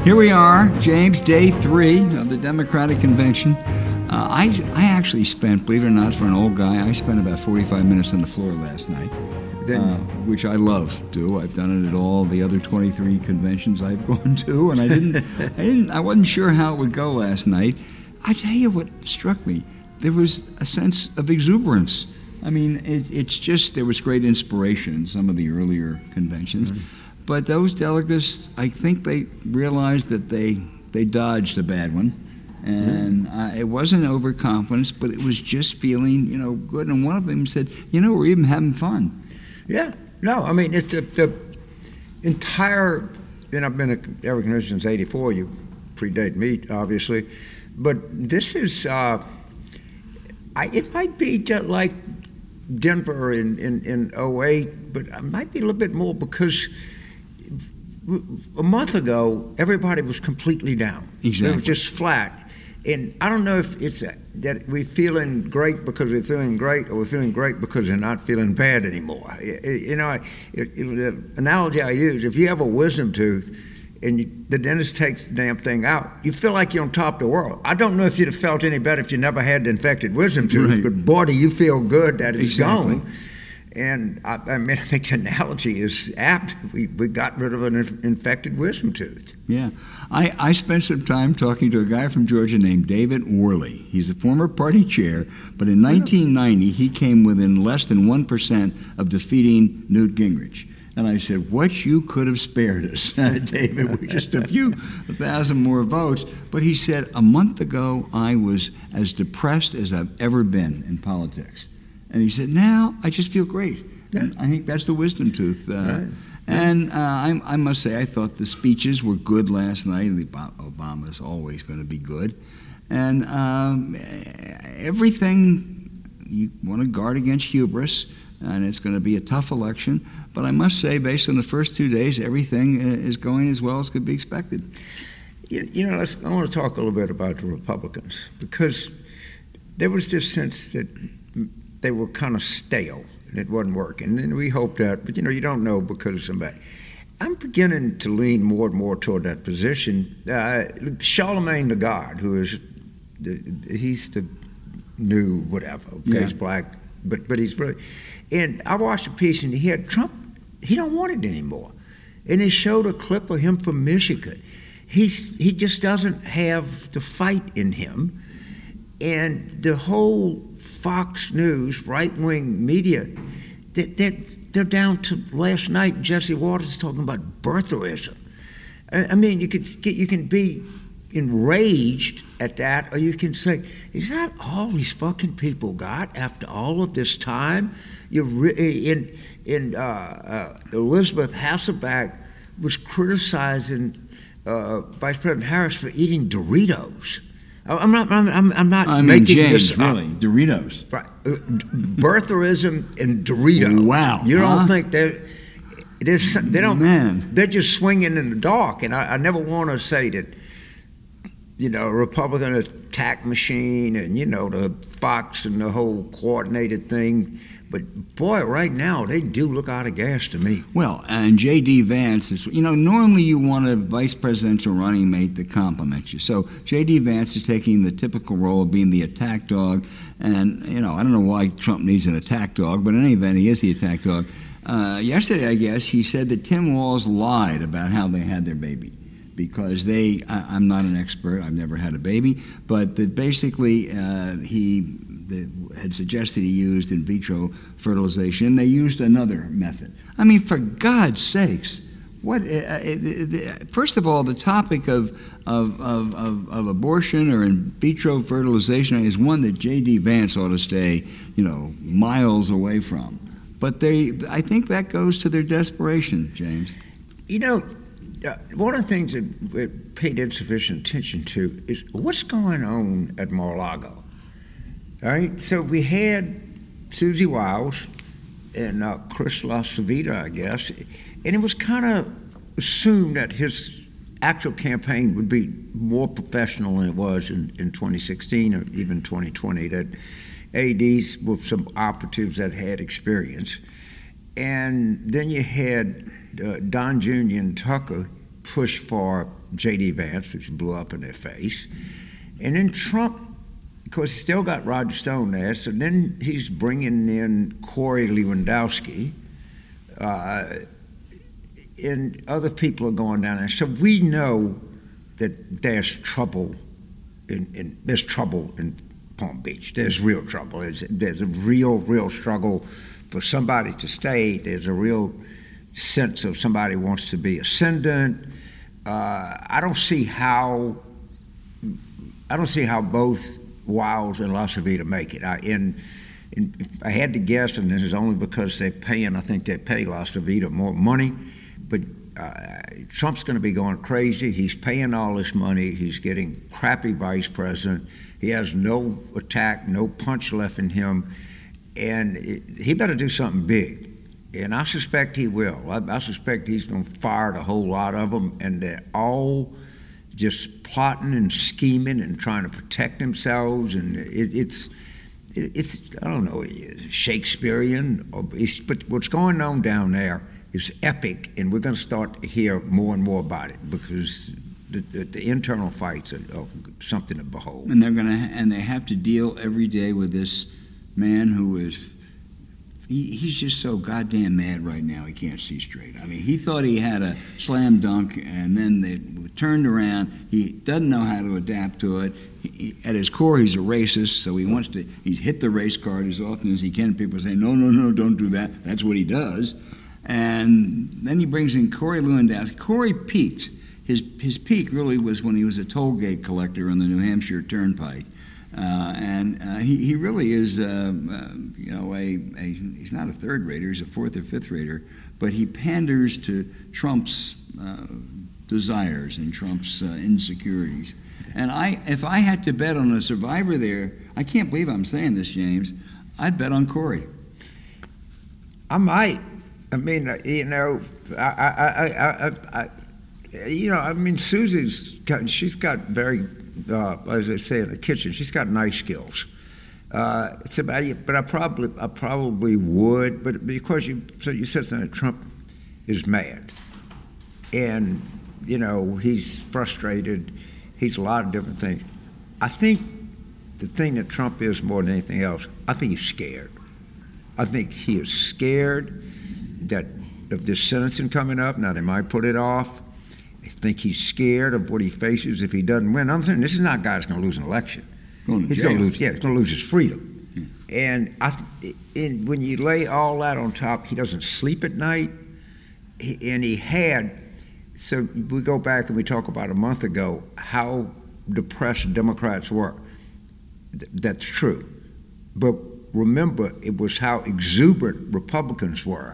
Here we are, James, day 3 of the Democratic Convention. I actually spent, believe it or not, for an old guy, I spent about 45 minutes on the floor last night, which I love to. I've done it at all the other 23 conventions I've gone to, and I wasn't sure how it would go last night. I tell you what struck me. There was a sense of exuberance. I mean, it's just, there was great inspiration in some of the earlier conventions. Mm-hmm. But those delegates, I think they realized that they dodged a bad one. And it wasn't overconfidence, but it was just feeling, good. And one of them said, we're even having fun. Yeah. No, I mean, it's the entire, I've been at every convention since 84. You predate me, obviously. But this is, it might be just like Denver in 08, but it might be a little bit more because a month ago, everybody was completely down. Exactly. It was just flat. And I don't know if it's that we're feeling great because we're feeling great or we're feeling great because we're not feeling bad anymore. The analogy I use, if you have a wisdom tooth and the dentist takes the damn thing out, you feel like you're on top of the world. I don't know if you'd have felt any better if you never had the infected wisdom tooth, right. But boy, do you feel good that it's gone. And I think the analogy is apt. We got rid of an infected wisdom tooth. Yeah. I spent some time talking to a guy from Georgia named David Worley. He's a former party chair, but in 1990, he came within less than 1% of defeating Newt Gingrich. And I said, what you could have spared us, David, with just a few 1,000 more votes. But he said, a month ago, I was as depressed as I've ever been in politics. And he said, now I just feel great. Yeah. And I think that's the wisdom tooth. Right. And I must say, I thought the speeches were good last night. Obama's always going to be good. And everything, you want to guard against hubris, and it's going to be a tough election. But I must say, based on the first 2 days, everything is going as well as could be expected. I want to talk a little bit about the Republicans, because there was this sense that they were kind of stale and it wasn't working. And we hoped that, but you don't know because of somebody. I'm beginning to lean more and more toward that position. Charlemagne the God, who is, he's the new whatever, okay, yeah. He's black, but he's really, and I watched a piece and he had Trump, he don't want it anymore. And he showed a clip of him from Michigan. He just doesn't have the fight in him. And the whole Fox News, right-wing media, they're down to last night. Jesse Waters talking about birtherism. I mean, you can be enraged at that, or you can say, "Is that all these fucking people got after all of this time?" Elizabeth Hasselbeck was criticizing Vice President Harris for eating Doritos. I'm not making James, this really, up. Doritos. Right. Birtherism and Doritos. Wow. You don't think they don't, man. They're just swinging in the dark. And I never want to say that, a Republican attack machine and, the Fox and the whole coordinated thing. But, boy, right now, they do look out of gas to me. Well, and J.D. Vance is, normally you want a vice presidential running mate that compliments you. So J.D. Vance is taking the typical role of being the attack dog. And, I don't know why Trump needs an attack dog, but in any event, he is the attack dog. Yesterday, I guess, he said that Tim Walz lied about how they had their baby. Because I'm not an expert, I've never had a baby, but that basically he had suggested he used in vitro fertilization, and they used another method. I mean, for God's sakes, what? First of all, the topic of abortion or in vitro fertilization is one that J.D. Vance ought to stay, miles away from. But I think that goes to their desperation, James. One of the things that we paid insufficient attention to is what's going on at Mar-a-Lago. All right, so we had Susie Wiles and Chris LaCivita, I guess, and it was kind of assumed that his actual campaign would be more professional than it was in 2016 or even 2020, that ADs were some operatives that had experience. And then you had Don Jr. and Tucker push for J.D. Vance, which blew up in their face. And then Trump, of course, still got Roger Stone there, so then he's bringing in Corey Lewandowski, and other people are going down there. So we know that there's trouble there's trouble in Palm Beach. There's real trouble. There's a real struggle for somebody to stay. There's a real sense of somebody wants to be ascendant. I don't see how both Wiles and Las Vegas make it. If I had to guess, and this is only because I think they pay Las Vegas more money, but Trump's going to be going crazy. He's paying all this money. He's getting crappy vice president. He has no attack, no punch left in him, and he better do something big. And I suspect he will. I suspect he's going to fire a whole lot of them, and they're all just plotting and scheming and trying to protect themselves. And it's I don't know, Shakespearean, but what's going on down there is epic, and we're going to start to hear more and more about it because the internal fights are something to behold. And they have to deal every day with this man who is. He's just so goddamn mad right now, he can't see straight. I mean, he thought he had a slam dunk, and then they turned around. He doesn't know how to adapt to it. At his core, he's a racist, so he's hit the race card as often as he can. People say, no, don't do that. That's what he does. And then he brings in Corey Lewandowski. Corey peaked. His peak really was when he was a toll gate collector on the New Hampshire Turnpike. He really is, he's not a third rater, he's a fourth or fifth rater, but he panders to Trump's desires and Trump's insecurities. And if I had to bet on a survivor there, I can't believe I'm saying this, James, I'd bet on Corey. I might. I mean, she's got very, as they say in the kitchen, she's got nice skills. But I probably would. But because you said something that Trump is mad, and he's frustrated. He's a lot of different things. I think the thing that Trump is more than anything else, I think he's scared. I think he is scared of this sentencing coming up. Now they might put it off. I think he's scared of what he faces if he doesn't win. I'm saying this is not a guy that's going to lose an election. He's going to lose. Yeah, he's going to lose his freedom. Yeah. And when you lay all that on top, he doesn't sleep at night. So we go back and we talk about a month ago how depressed Democrats were. That's true. But remember, it was how exuberant Republicans were.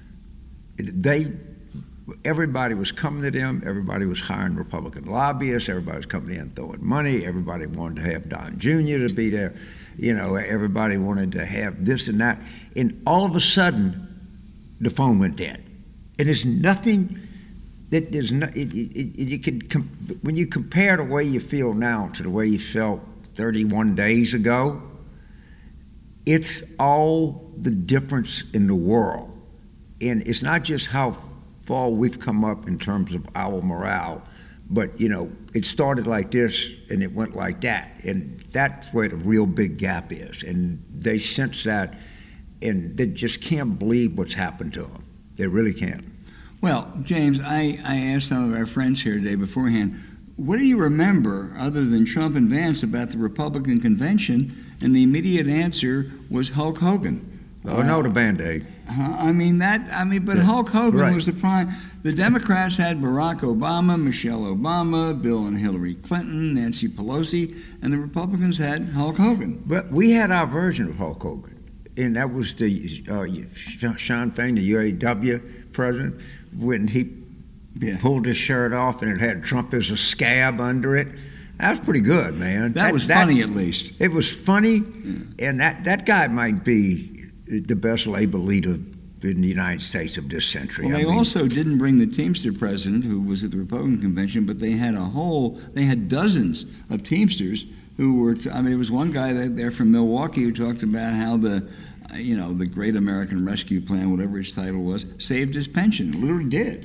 Everybody was coming to them. Everybody was hiring Republican lobbyists. Everybody was coming in throwing money. Everybody wanted to have Don Jr. to be there. Everybody wanted to have this and that. And all of a sudden, the phone went dead. And there's nothing that there's no. When you compare the way you feel now to the way you felt 31 days ago, it's all the difference in the world. And it's not just how far we've come up in terms of our morale, but it started like this and it went like that, and that's where the real big gap is. And they sense that, and they just can't believe what's happened to them. They really can't. Well, James, I asked some of our friends here today beforehand, what do you remember other than Trump and Vance about the Republican convention? And the immediate answer was Hulk Hogan. Oh, no, the Band-Aid. But Hulk Hogan was the prime. The Democrats had Barack Obama, Michelle Obama, Bill and Hillary Clinton, Nancy Pelosi, and the Republicans had Hulk Hogan. But we had our version of Hulk Hogan, and that was the Sean Fain, the UAW president, when he pulled his shirt off and it had Trump as a scab under it. That was pretty good, man. That was funny, at least. It was funny, and that guy might be the best labor leader in the United States of this century. Well, they also didn't bring the Teamster president, who was at the Republican convention, but they had dozens of Teamsters who were. There was one guy there from Milwaukee who talked about how the Great American Rescue Plan, whatever its title was, saved his pension. It literally did.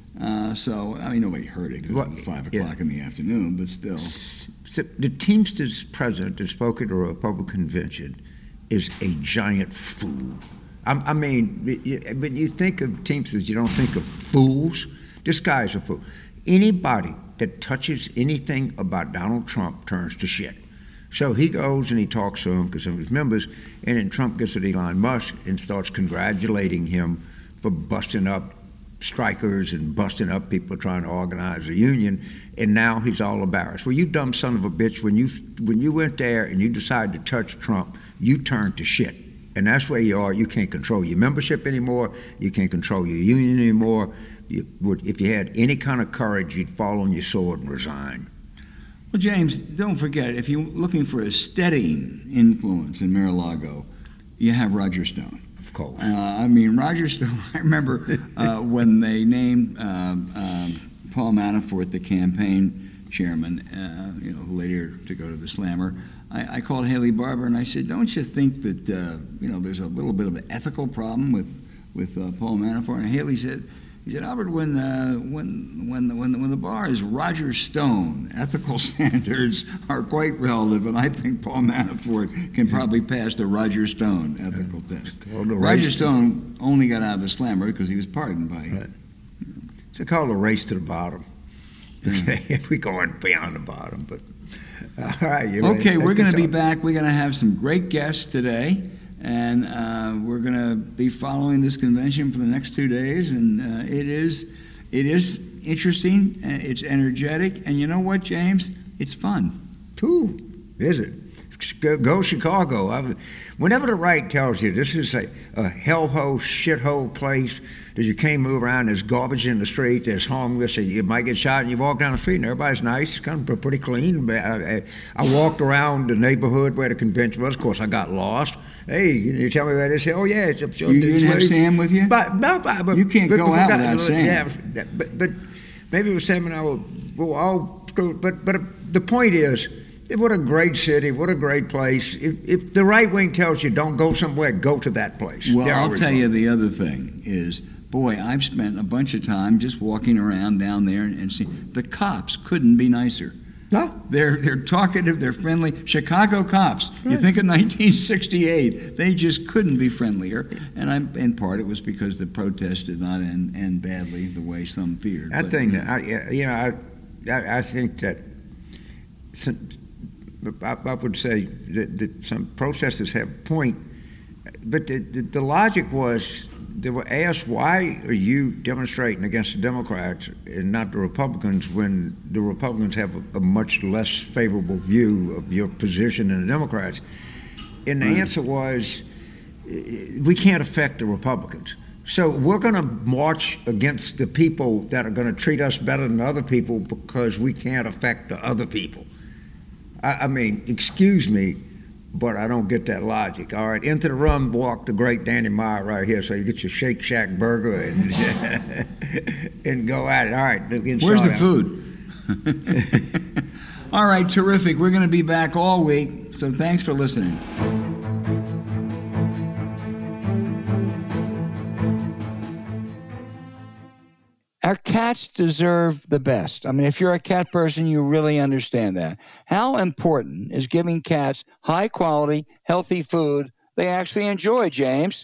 So, I mean, nobody heard it because it was 5 o'clock in the afternoon, but still. So the Teamsters president that spoke at a Republican convention is a giant fool. I mean, when you think of Teamsters, you don't think of fools. This guy's a fool. Anybody that touches anything about Donald Trump turns to shit. So he goes and he talks to him because of his members, and then Trump gets at Elon Musk and starts congratulating him for busting up strikers and busting up people trying to organize a union, and now he's all embarrassed. Well, you dumb son of a bitch, when you went there and you decided to touch Trump, you turned to shit. And that's where you are. You can't control your membership anymore. You can't control your union anymore. If you had any kind of courage, you'd fall on your sword and resign. Well, James, don't forget, if you're looking for a steadying influence in Mar-a-Lago, you have Roger Stone. Of course. I mean, Roger Stone, I remember when they named Paul Manafort the campaign chairman, who later to go to the Slammer, I called Haley Barbour and I said, don't you think that, there's a little bit of an ethical problem with Paul Manafort? And Haley said, Albert, when the bar is Roger Stone, ethical standards are quite relative, and I think Paul Manafort can probably pass the Roger Stone ethical test. Roger Stone only got out of the Slammer because he was pardoned by. Right. It's called a race to the bottom. We're going beyond the bottom, but all right. Okay, we're going to be back. We're going to have some great guests today. And we're going to be following this convention for the next 2 days, and it is interesting. It's energetic, and you know what, James? It's fun. Too, is it? Go Chicago. Whenever the right tells you this is a hellhole, shithole place that you can't move around, there's garbage in the street, there's homeless, and you might get shot, and you walk down the street, and everybody's nice, it's kind of pretty clean. I walked around the neighborhood where the convention was. Of course, I got lost. Hey, you tell me where this is? Oh, yeah, it's up. You didn't have Sam with you? But you can't go out without Sam. Yeah, but maybe it was Sam and I were all screwed. But the point is, what a great city, what a great place. If the right wing tells you don't go somewhere, go to that place. Well, I'll tell you the other thing is, boy, I've spent a bunch of time just walking around down there and seeing the cops couldn't be nicer. No. They're talkative, they're friendly. Chicago cops, right. You think of 1968, they just couldn't be friendlier. And in part it was because the protest did not end badly the way some feared. I think that I would say that some protesters have a point, but the logic was they were asked, why are you demonstrating against the Democrats and not the Republicans when the Republicans have a much less favorable view of your position than the Democrats? And the answer was, we can't affect the Republicans. So we're going to march against the people that are going to treat us better than other people because we can't affect the other people. I mean, excuse me, but I don't get that logic. All right, into the room walked the great Danny Meyer right here, so you get your Shake Shack burger and and go at it. All right. Where's the food? All right, terrific. We're going to be back all week, so thanks for listening. Our cats deserve the best. I mean, if you're a cat person, you really understand that. How important is giving cats high-quality, healthy food they actually enjoy, James?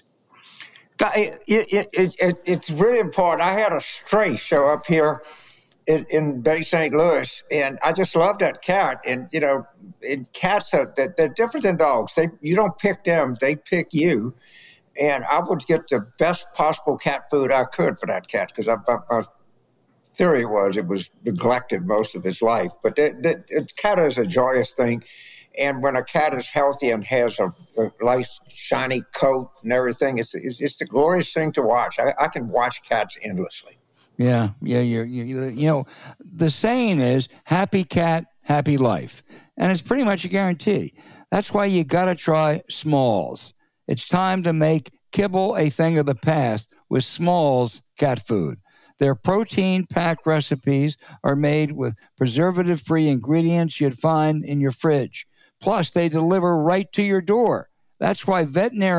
It's really important. I had a stray show up here in Bay St. Louis, and I just love that cat. And, cats, they're different than dogs. You don't pick them, they pick you. And I would get the best possible cat food I could for that cat, because my theory was it was neglected most of his life. But the cat is a joyous thing. And when a cat is healthy and has a nice, shiny coat and everything, it's the glorious thing to watch. I can watch cats endlessly. Yeah. The saying is, happy cat, happy life. And it's pretty much a guarantee. That's why you got to try Smalls. It's time to make kibble a thing of the past with Smalls cat food. Their protein-packed recipes are made with preservative-free ingredients you'd find in your fridge. Plus, they deliver right to your door. That's why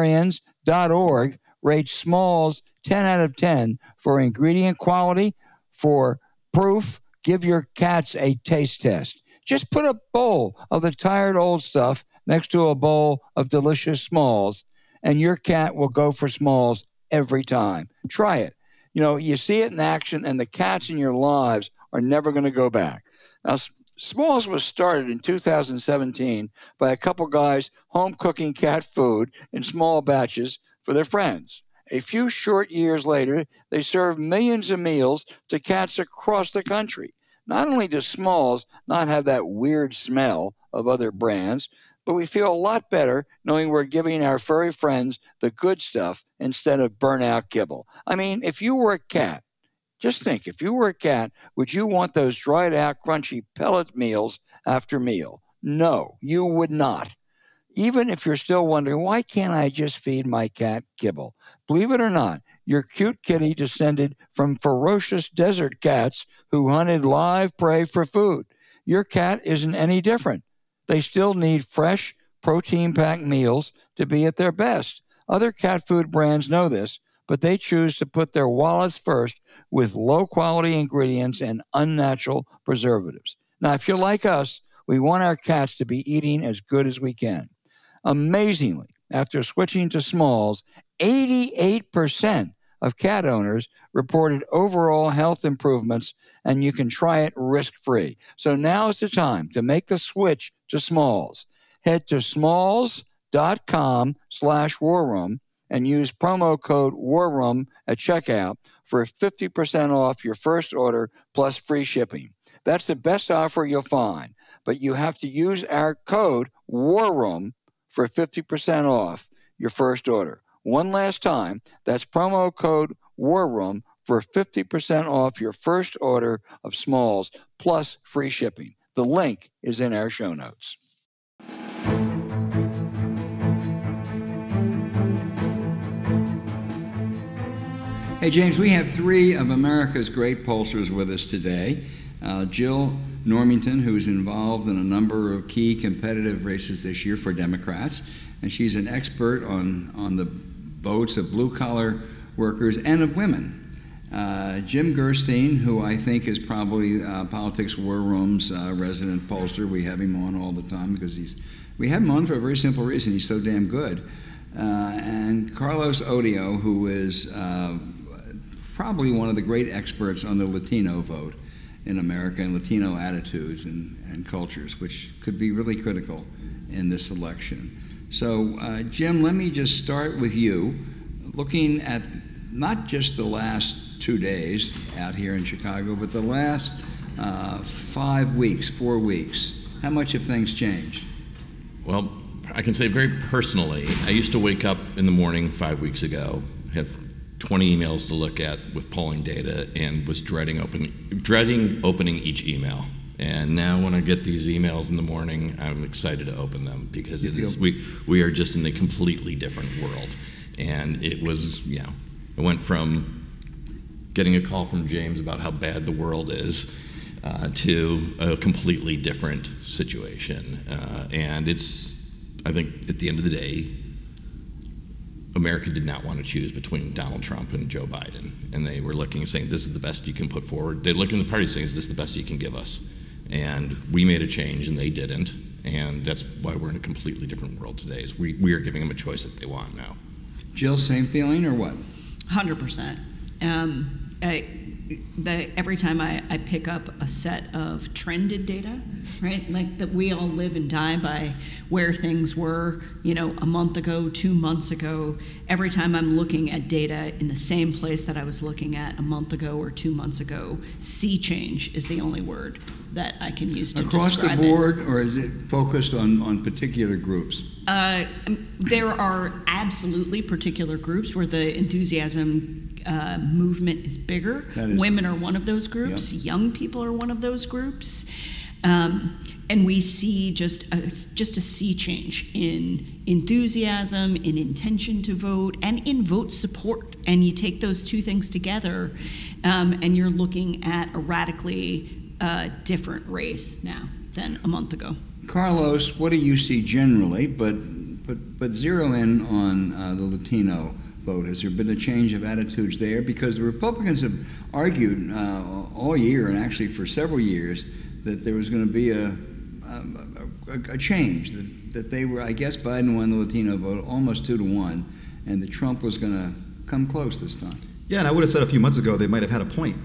veterinarians.org rates Smalls 10 out of 10 for ingredient quality, For proof, give your cats a taste test. Just put a bowl of the tired old stuff next to a bowl of delicious Smalls, and your cat will go for Smalls every time. Try it. You see it in action, and the cats in your lives are never going to go back. Now, Smalls was started in 2017 by a couple guys home cooking cat food in small batches for their friends. A few short years later, they serve millions of meals to cats across the country. Not only does Smalls not have that weird smell of other brands, but we feel a lot better knowing we're giving our furry friends the good stuff instead of burnt-out kibble. I mean, if you were a cat, just think, if you were a cat, would you want those dried-out, crunchy pellet meals after meal? No, you would not. Even if you're still wondering, why can't I just feed my cat kibble? Believe it or not, your cute kitty descended from ferocious desert cats who hunted live prey for food. Your cat isn't any different. They still need fresh, protein-packed meals to be at their best. Other cat food brands know this, but they choose to put their wallets first with low-quality ingredients and unnatural preservatives. Now, if you're like us, we want our cats to be eating as good as we can. Amazingly, after switching to Smalls, 88% of cat owners reported overall health improvements, and you can try it risk-free. So now is the time to make the switch to Smalls. Head to smalls.com/warroom and use promo code WARROOM at checkout for 50% off your first order plus free shipping. That's the best offer you'll find, but you have to use our code WARROOM for 50% off your first order. One last time, that's promo code WARROOM for 50% off your first order of Smalls plus free shipping. The link is in our show notes. Hey, James, we have three of America's great pollsters with us today. Jill Normington, who's involved in a number of key competitive races this year for Democrats, and she's an expert on the votes of blue-collar workers and of women. Jim Gerstein, who I think is probably Politics War Room's resident pollster. We have him on all the time because we have him on for a very simple reason. He's so damn good. And Carlos Odio, who is probably one of the great experts on the Latino vote in America and Latino attitudes and cultures, which could be really critical in this election. So, Jim, let me just start with you, looking at not just the last 2 days out here in Chicago, but the last 4 weeks. How much have things changed? Well, I can say very personally, I used to wake up in the morning 5 weeks ago, have 20 emails to look at with polling data, and was dreading opening each email. And now when I get these emails in the morning, I'm excited to open them because we are just in a completely different world. And it was, it went from getting a call from James about how bad the world is to a completely different situation. And I think at the end of the day, America did not want to choose between Donald Trump and Joe Biden. And they were looking and saying, this is the best you can put forward. They look in the party saying, is this the best you can give us? And we made a change and they didn't. And that's why we're in a completely different world today, is we are giving them a choice that they want now. Jill, same feeling or what? 100%. Every time I pick up a set of trended data, right, like that we all live and die by where things were, a month ago, 2 months ago. Every time I'm looking at data in the same place that I was looking at a month ago or 2 months ago, sea change is the only word that I can use to describe it. Across the board, or is it focused on particular groups? There are absolutely particular groups where the enthusiasm movement is bigger. Women are one of those groups. Yep. Young people are one of those groups. And we see just a sea change in enthusiasm, in intention to vote, and in vote support. And you take those two things together, and you're looking at a radically different race now than a month ago. Carlos, what do you see generally, but zero in on the Latino vote? Has there been a change of attitudes there? Because the Republicans have argued all year, and actually for several years, that there was going to be a change, that they were, I guess Biden won the Latino vote almost 2-1, and that Trump was going to come close this time. Yeah, and I would have said a few months ago they might have had a point.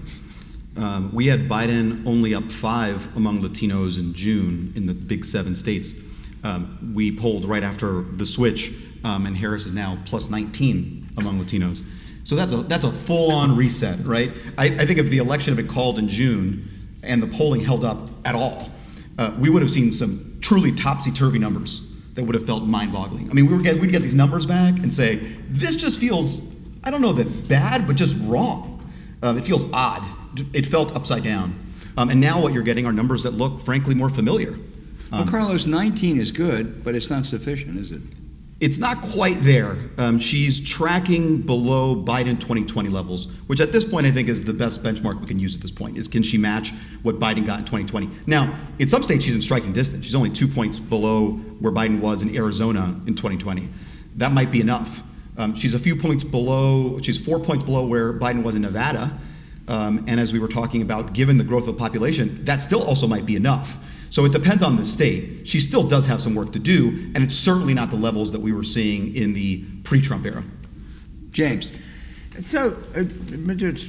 We had Biden only up 5 among Latinos in June in the big 7 states. We polled right after the switch, and Harris is now plus 19 among Latinos. So that's a full-on reset, right? I think if the election had been called in June and the polling held up at all, we would have seen some truly topsy-turvy numbers that would have felt mind-boggling. I mean, we'd get these numbers back and say, this just feels, I don't know that bad, but just wrong. It feels odd. It felt upside down. And now what you're getting are numbers that look, frankly, more familiar. Well, Carlos, 19 is good, but it's not sufficient, is it? It's not quite there. She's tracking below Biden 2020 levels, which at this point I think is the best benchmark we can use at this point, is can she match what Biden got in 2020? Now, in some states she's in striking distance. She's only 2 points below where Biden was in Arizona in 2020. That might be enough. She's 4 points below where Biden was in Nevada. And as we were talking about, given the growth of the population, that still also might be enough. So it depends on the state. She still does have some work to do, and it's certainly not the levels that we were seeing in the pre-Trump era. James. So, just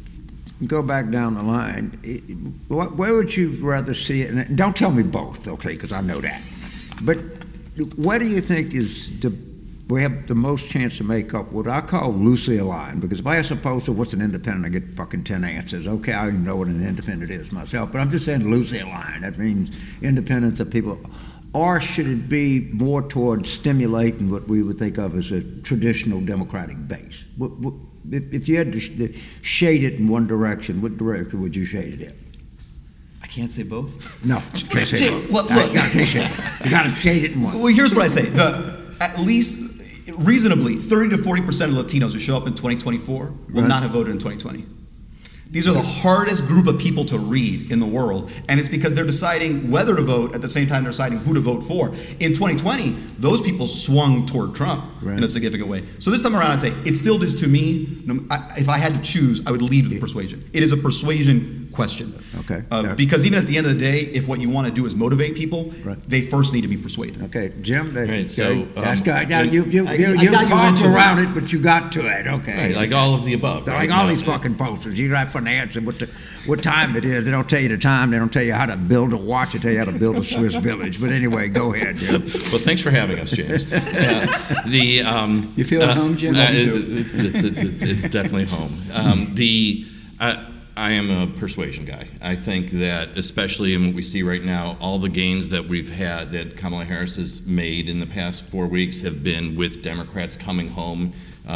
go back down the line. Where would you rather see it? And don't tell me both, okay, because I know that. But what do you think is we have the most chance to make up what I call loosely aligned? Because if I ask a poster, what's an independent, I get fucking 10 answers. Okay, I don't even know what an independent is myself, but I'm just saying loosely aligned. That means independence of people. Or should it be more towards stimulating what we would think of as a traditional Democratic base? If you had to shade it in one direction, what direction would you shade it in? I can't say both. No, you can't say both. Look, You got to shade it in one. Well, here's what I say. At least reasonably, 30 to 40% of Latinos who show up in 2024 will not have voted in 2020. These are the hardest group of people to read in the world, and it's because they're deciding whether to vote at the same time they're deciding who to vote for. In 2020, those people swung toward Trump in a significant way. So this time around, I'd say it still is to me, if I had to choose, I would lead with persuasion. It is a persuasion question. Okay. Because even at the end of the day, if what you want to do is motivate people, they first need to be persuaded. Okay, Jim. Right, so you talked around it, but you got to it. Okay. Right, like all of the above. Like all these fucking posters. You write for an answer what time it is. They don't tell you the time. They don't tell you how to build a watch. They tell you how to build a Swiss village. But anyway, go ahead, Jim. Well, thanks for having us, James. You feel at home, Jim? It's definitely home. I am a persuasion guy. I think that, especially in what we see right now, all the gains that we've had, that Kamala Harris has made in the past 4 weeks, have been with Democrats coming home.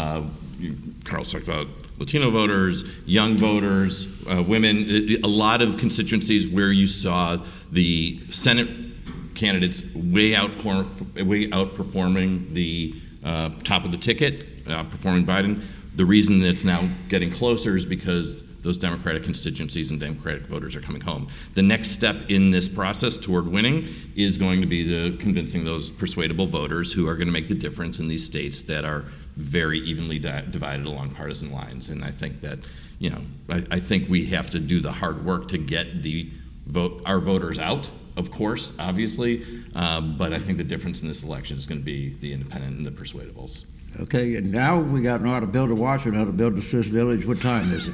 Carl's talked about Latino voters, young voters, women, a lot of constituencies where you saw the Senate candidates way outperforming the top of the ticket, outperforming Biden. The reason that it's now getting closer is because those Democratic constituencies and Democratic voters are coming home. The next step in this process toward winning is going to be the convincing those persuadable voters who are going to make the difference in these states that are very evenly divided along partisan lines. And I think that, I think we have to do the hard work to get our voters out, of course, obviously, but I think the difference in this election is going to be the independent and the persuadables. Okay, and now we got how to build a watch and how to build a Swiss village. What time is it?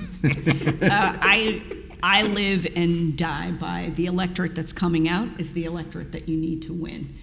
I live and die by the electorate that's coming out is the electorate that you need to win.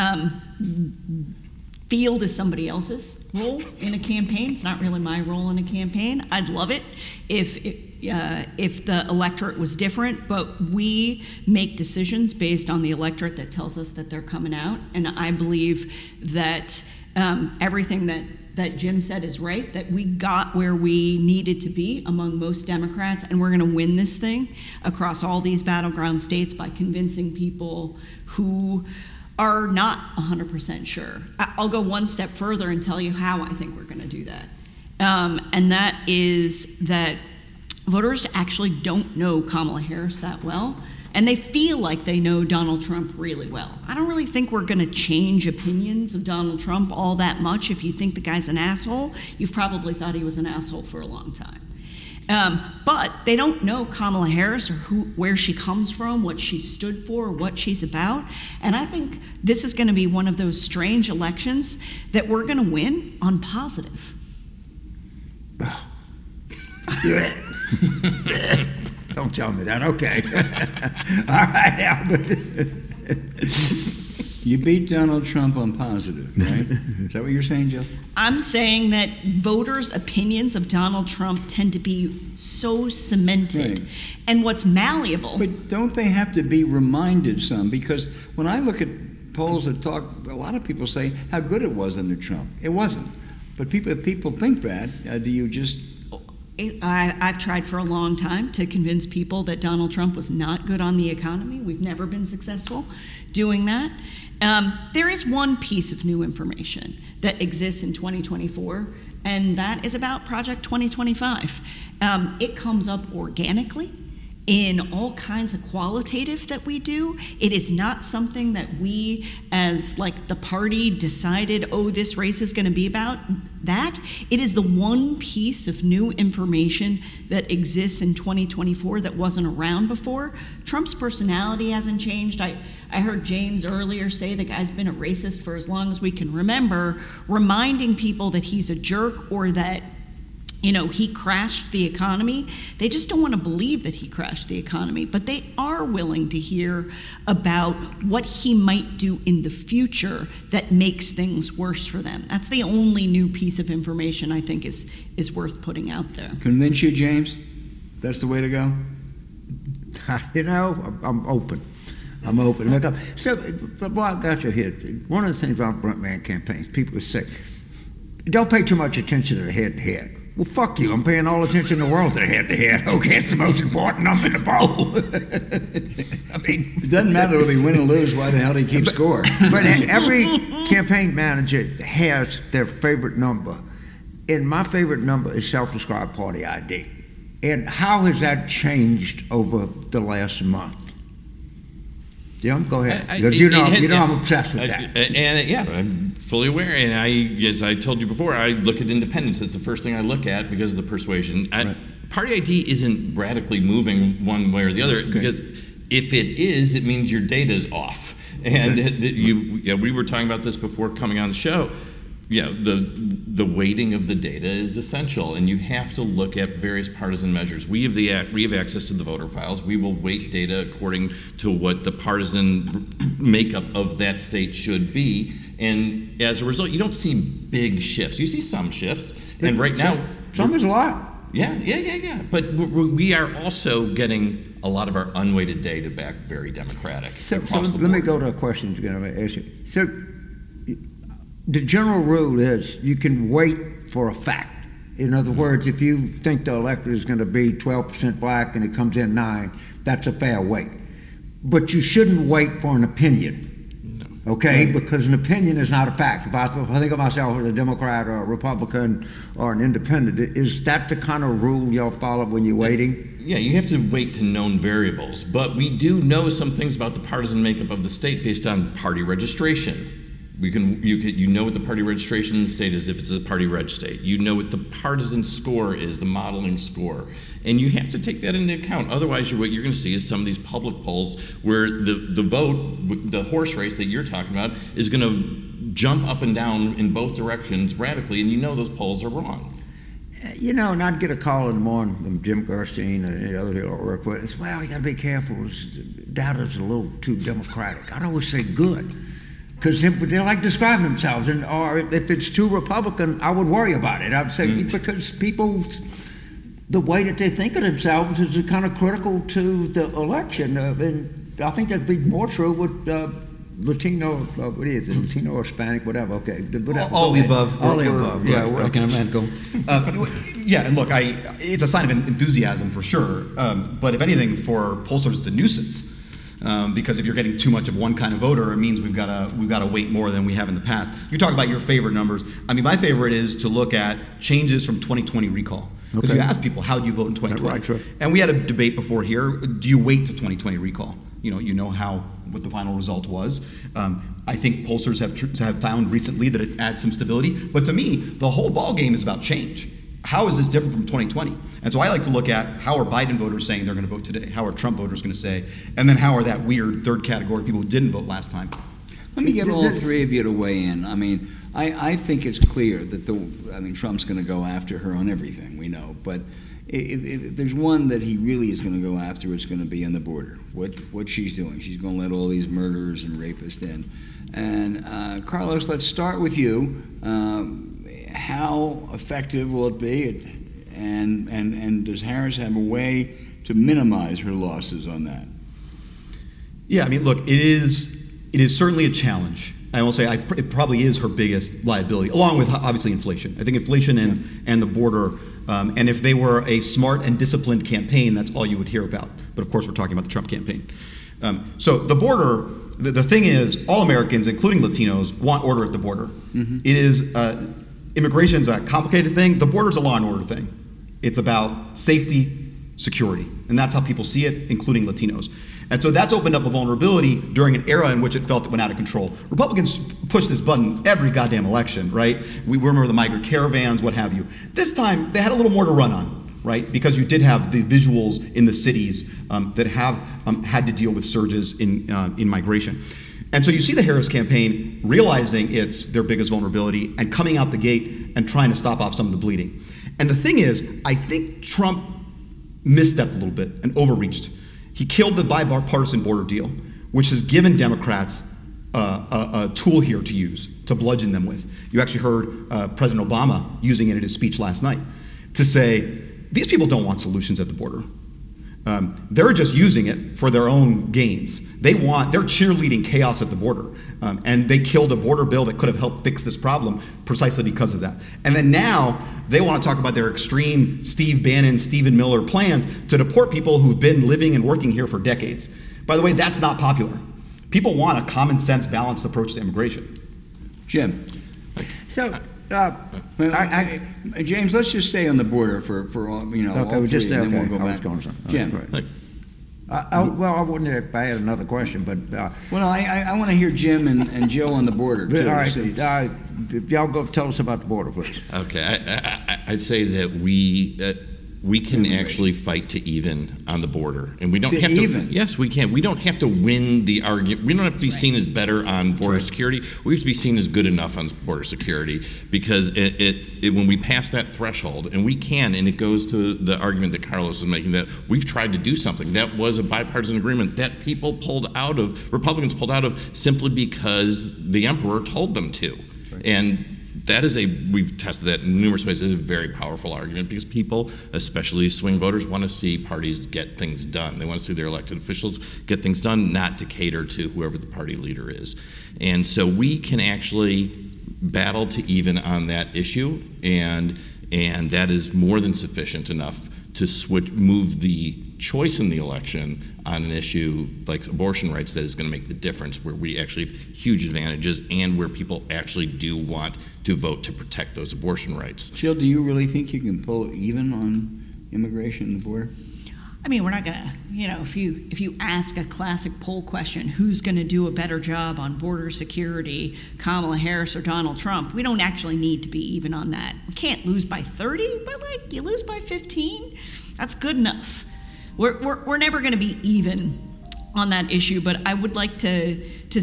Field is somebody else's role in a campaign. It's not really my role in a campaign. I'd love it if the electorate was different, but we make decisions based on the electorate that tells us that they're coming out, and I believe that everything that Jim said is right, that we got where we needed to be among most Democrats, and we're going to win this thing across all these battleground states by convincing people who are not 100% sure. I'll go one step further and tell you how I think we're going to do that. And that is that voters actually don't know Kamala Harris that well, and they feel like they know Donald Trump really well. I don't really think we're going to change opinions of Donald Trump all that much. If you think the guy's an asshole, you've probably thought he was an asshole for a long time. But they don't know Kamala Harris or where she comes from, what she stood for, what she's about. And I think this is going to be one of those strange elections that we're going to win on positive. Don't tell me that. Okay. All right, Albert. You beat Donald Trump on positive, right? Is that what you're saying, Jill? I'm saying that voters' opinions of Donald Trump tend to be so cemented. Right. And what's malleable. But don't they have to be reminded some? Because when I look at polls that talk, a lot of people say how good it was under Trump. It wasn't. But if people think that, do you just... I've tried for a long time to convince people that Donald Trump was not good on the economy. We've never been successful doing that. There is one piece of new information that exists in 2024, and that is about Project 2025. It comes up organically in all kinds of qualitative that we do. It is not something that we, as like the party, decided, oh, this race is going to be about that. It is the one piece of new information that exists in 2024 that wasn't around before. Trump's personality hasn't changed. I heard James earlier say the guy's been a racist for as long as we can remember, reminding people that he's a jerk or that he crashed the economy. They just don't want to believe that he crashed the economy, but they are willing to hear about what he might do in the future that makes things worse for them. That's the only new piece of information I think is worth putting out there. Convince you, James? That's the way to go? I'm open. I'm open. So, while I got you here, one of the things about Brent Mann campaigns, people say, don't pay too much attention to the head-to-head. Well, fuck you. I'm paying all attention in the world to the head-to-head. Okay, it's the most important number in the poll. I mean... It doesn't matter whether they win or lose. Why the hell do they keep score? But every campaign manager has their favorite number. And my favorite number is self-described party ID. And how has that changed over the last month? Jim, go ahead. Because I'm obsessed with that. I'm fully aware. And as I told you before, I look at independence. That's the first thing I look at because of the persuasion. Right. Party ID isn't radically moving one way or the other because if it is, it means your data is off. And we were talking about this before coming on the show. The weighting of the data is essential, and you have to look at various partisan measures. We have access to the voter files. We will weight data according to what the partisan makeup of that state should be, and as a result, you don't see big shifts. You see some shifts, and right now, some is a lot. Yeah. But we are also getting a lot of our unweighted data back very democratic. So let me go to a question you're going to ask you. So. The general rule is you can wait for a fact. In other words, if you think the electorate is going to be 12% black and it comes in 9%, that's a fair wait. But you shouldn't wait for an opinion, okay? Because an opinion is not a fact. If I think of myself as a Democrat or a Republican or an independent, is that the kind of rule y'all follow when you're waiting? Yeah, you have to wait to known variables. But we do know some things about the partisan makeup of the state based on party registration. You know what the party registration in the state is if it's a party reg state. You know what the partisan score is, the modeling score. And you have to take that into account. Otherwise, what you're going to see is some of these public polls where the vote, the horse race that you're talking about, is going to jump up and down in both directions radically, and you know those polls are wrong. And I'd get a call in the morning from Jim Gerstein and the other people I work with. It's, well, you got to be careful. Data's a little too democratic. I'd always say good. Because they like describing themselves, or if it's too Republican, I would worry about it. I'd say because people, the way that they think of themselves is kind of critical to the election. And I think that'd be more true with Latino, what is it, Latino or Hispanic, whatever. Okay, whatever. All the above. All the above. Yeah, I can imagine. And look, it's a sign of enthusiasm for sure. But if anything, for pollsters, it's a nuisance. Because if you're getting too much of one kind of voter, it means we've got to wait more than we have in the past. You talk about your favorite numbers. I mean, my favorite is to look at changes from 2020 recall. Because you ask people, how do you vote in 2020? Right, sure. And we had a debate before here. Do you wait to 2020 recall? You know what the final result was. I think pollsters have found recently that it adds some stability. But to me, the whole ball game is about change. How is this different from 2020? And so I like to look at how are Biden voters saying they're going to vote today? How are Trump voters going to say? And then how are that weird third category people who didn't vote last time? Let me get all three of you to weigh in. I mean, I think it's clear that Trump's going to go after her on everything, we know. But if there's one that he really is going to go after, it's going to be on the border. What she's doing. She's going to let all these murderers and rapists in. And Carlos, let's start with you. How effective will it be? And does Harris have a way to minimize her losses on that? Yeah, I mean, look, it is certainly a challenge. I will say it probably is her biggest liability, along with obviously inflation. I think inflation and the border, and if they were a smart and disciplined campaign, that's all you would hear about. But of course, we're talking about the Trump campaign. So the border, the thing is, all Americans, including Latinos, want order at the border. Mm-hmm. It is, immigration's a complicated thing. The border's a law and order thing. It's about safety, security, and that's how people see it, including Latinos. And so that's opened up a vulnerability during an era in which it felt it went out of control. Republicans push this button every goddamn election, right? We remember the migrant caravans, what have you. This time, they had a little more to run on, right? Because you did have the visuals in the cities that have had to deal with surges in migration. And so you see the Harris campaign realizing it's their biggest vulnerability and coming out the gate and trying to stop off some of the bleeding. And the thing is, I think Trump misstepped a little bit and overreached. He killed the bipartisan border deal, which has given Democrats a tool here to use, to bludgeon them with. You actually heard President Obama using it in his speech last night to say, these people don't want solutions at the border. They're just using it for their own gains. They're cheerleading chaos at the border. And they killed a border bill that could have helped fix this problem precisely because of that. And then now they want to talk about their extreme Steve Bannon, Stephen Miller plans to deport people who've been living and working here for decades. By the way, that's not popular. People want a common sense, balanced approach to immigration. Jim. So, James, let's just stay on the border for all, all three, and then we'll go back. Jim. Well, I wouldn't if I had another question, but I want to hear Jim and Joe on the border too. All right, if y'all go tell us about the border, please. Okay, I'd say that we can actually fight to even on the border, and we don't have to. Even? Yes, we can. We don't have to win the argument. We don't have to be seen as better on border security. We have to be seen as good enough on border security because it when we pass that threshold, and we can, and it goes to the argument that Carlos is making that we've tried to do something that was a bipartisan agreement that people Republicans pulled out of simply because the emperor told them to, and. We've tested that in numerous ways. It's a very powerful argument because people, especially swing voters, want to see parties get things done. They want to see their elected officials get things done, not to cater to whoever the party leader is. And so we can actually battle to even on that issue, and that is more than sufficient enough to move the choice in the election on an issue like abortion rights that is going to make the difference, where we actually have huge advantages and where people actually do want to vote to protect those abortion rights. Jill, do you really think you can pull even on immigration and the border? I mean, we're not going to, if you ask a classic poll question, who's going to do a better job on border security, Kamala Harris or Donald Trump, we don't actually need to be even on that. We can't lose by 30, but you lose by 15, that's good enough. We're never going to be even on that issue, but I would like to